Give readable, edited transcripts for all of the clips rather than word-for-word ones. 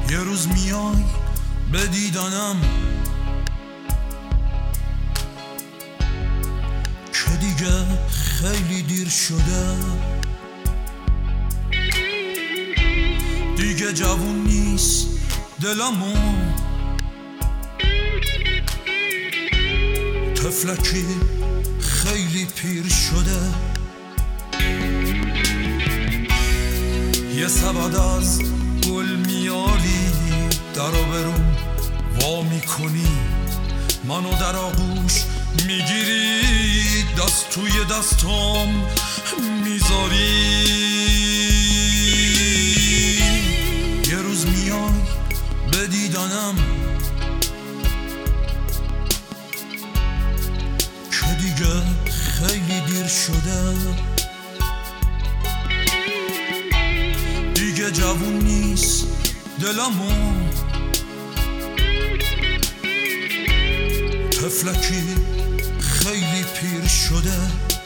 یه روز میای به دیدنم که دیگه خیلی دیر شده، دیگه جوون نیست دلمو، طفلکی خیلی پیر شده. یه سبد از گل میاری در آبروم وا میکنی، منو در آغوش میگیری، دست توی دستام میذاری. یه روز میای به دیدنم که دیگه خیلی دیر شده، دیگه جوون نیست دلمو، طفلکی خیلی پیر شده.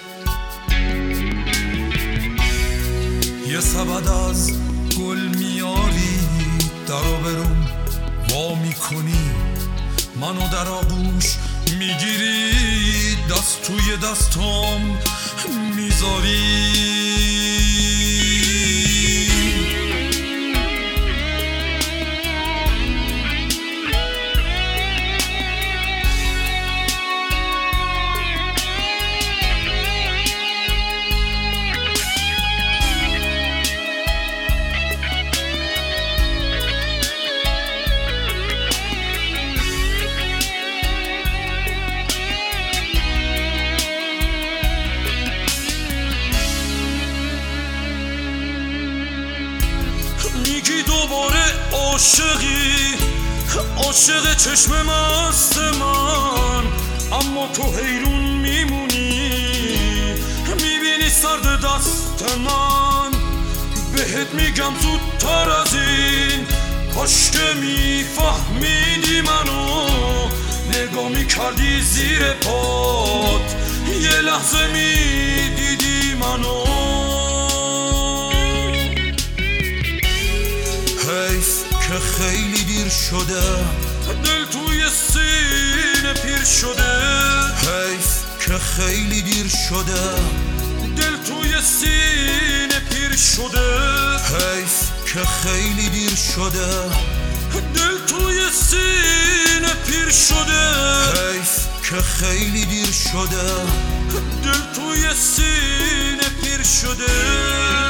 یه سبد از گل میاری در آبروم وا میکنی، منو در آغوش میگیری، دست توی دستام میذاری. میگی دوباره عاشقی، عاشق چشم مست من، اما تو حیرون میمونی، میبینی سرد دست من. بهت میگم زودتر از این، کاش که میفهمیدی منو، نگاه میکردی زیر پات، یه لحظه میدیدی منو. حیف که خیلی دیر شده، دل توی سینه پیر شده. حیف که خیلی دیر شده، دل توی سینه پیر شده. حیف که خیلی دیر شده، دل توی سینه پیر شده. حیف که خیلی دیر شده، دل توی سینه پیر شده.